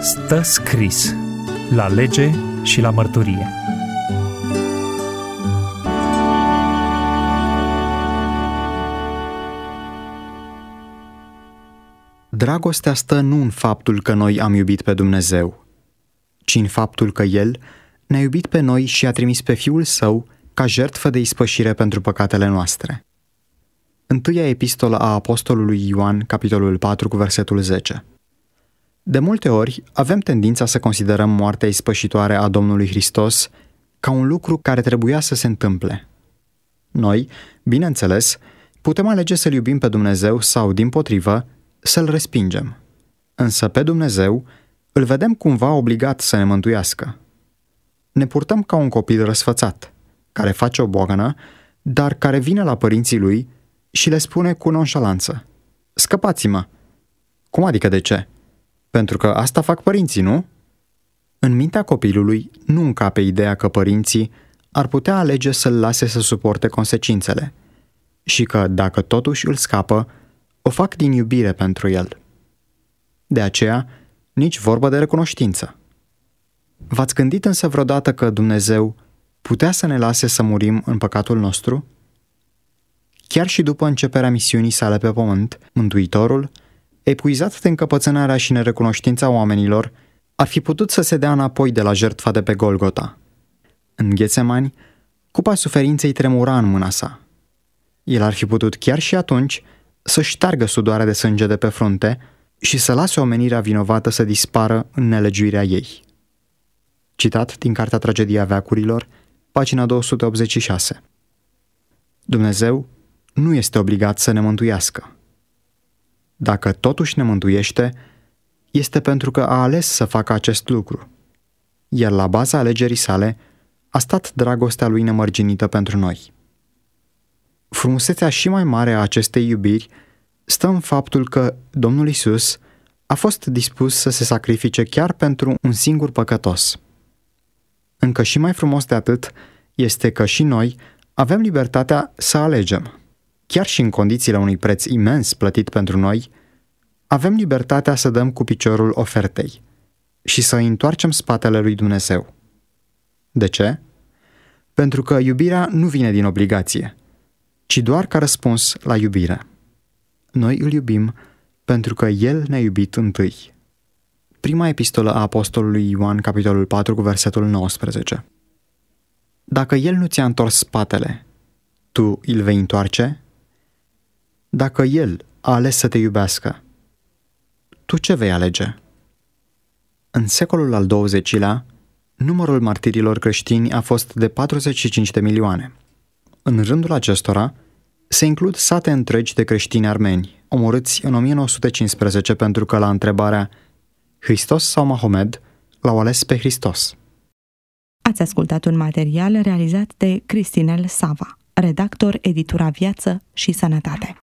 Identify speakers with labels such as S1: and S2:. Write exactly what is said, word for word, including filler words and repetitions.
S1: Stă scris la lege și la mărturie.
S2: Dragostea stă nu în faptul că noi am iubit pe Dumnezeu, ci în faptul că El ne-a iubit pe noi și a trimis pe Fiul Său ca jertfă de ispășire pentru păcatele noastre. Întâia epistolă a apostolului Ioan, capitolul patru, cu versetul zece. De multe ori avem tendința să considerăm moartea ispășitoare a Domnului Hristos ca un lucru care trebuia să se întâmple. Noi, bineînțeles, putem alege să-L iubim pe Dumnezeu sau, dimpotrivă, să-L respingem. Însă pe Dumnezeu îl vedem cumva obligat să ne mântuiască. Ne purtăm ca un copil răsfățat, care face o boagănă, dar care vine la părinții lui și le spune cu nonșalanță: "Scăpați-mă!" Cum adică de ce? Pentru că asta fac părinții, nu? În mintea copilului nu încape ideea că părinții ar putea alege să-l lase să suporte consecințele și că, dacă totuși îl scapă, o fac din iubire pentru el. De aceea, nici vorbă de recunoștință. V-ați gândit însă vreodată că Dumnezeu putea să ne lase să murim în păcatul nostru? Chiar și după începerea misiunii sale pe pământ, Mântuitorul, epuizat de încăpățânarea și nerecunoștința oamenilor, ar fi putut să se dea înapoi de la jertfa de pe Golgota. În Ghețemani, cupa suferinței tremura în mâna sa. El ar fi putut chiar și atunci să șteargă sudoarea de sânge de pe frunte și să lase omenirea vinovată să dispară în nelegiuirea ei. Citat din Cartea Tragedia veacurilor, pagina două sute optzeci și șase. Dumnezeu nu este obligat să ne mântuiască. Dacă totuși ne mântuiește, este pentru că a ales să facă acest lucru, iar la baza alegerii sale a stat dragostea lui nemărginită pentru noi. Frumusețea și mai mare a acestei iubiri stă în faptul că Domnul Iisus a fost dispus să se sacrifice chiar pentru un singur păcătos. Încă și mai frumos de atât este că și noi avem libertatea să alegem. Chiar și în condițiile unui preț imens plătit pentru noi, avem libertatea să dăm cu piciorul ofertei și să îi întoarcem spatele lui Dumnezeu. De ce? Pentru că iubirea nu vine din obligație, ci doar ca răspuns la iubire. Noi îl iubim pentru că El ne-a iubit întâi. Prima epistolă a apostolului Ioan, capitolul patru, cu versetul nouăsprezece. Dacă El nu ți-a întors spatele, tu îl vei întoarce? Dacă El a ales să te iubească, tu ce vei alege? În secolul al douăzecilea, numărul martirilor creștini a fost de patruzeci și cinci de milioane. În rândul acestora se includ sate întregi de creștini armeni, omorâți în o mie nouă sute cincisprezece pentru că la întrebarea Hristos sau Mahomed l-au ales pe Hristos.
S3: Ați ascultat un material realizat de Cristinel Sava, redactor Editura Viață și Sănătate.